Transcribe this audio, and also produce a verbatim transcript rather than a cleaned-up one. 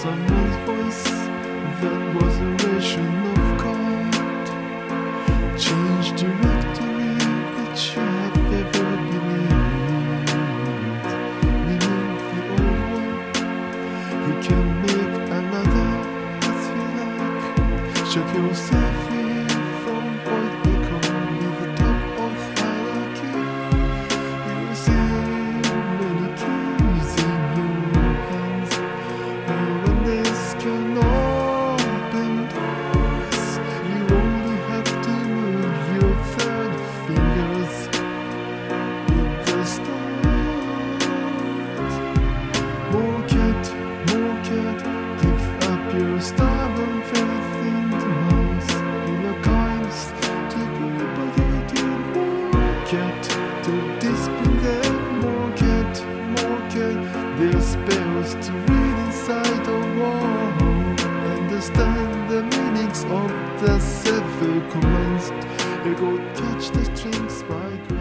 someone's voice that was a ration of God. Change directory which you have ever believed. Remove the old one, you can make another as you like. Shut yourself free from what we call the top of hierarchy. You see many keys in your hands, and when this can open doors, you only have to move your third fingers with the start. More cat, more cat, give up your stubborn faith in the mouse. In archives to propagated more cat, to dispel them. More cat, more cat, there's spells to read inside a wall. Understand the meanings of the seven commands. Ego catch the strings by grace.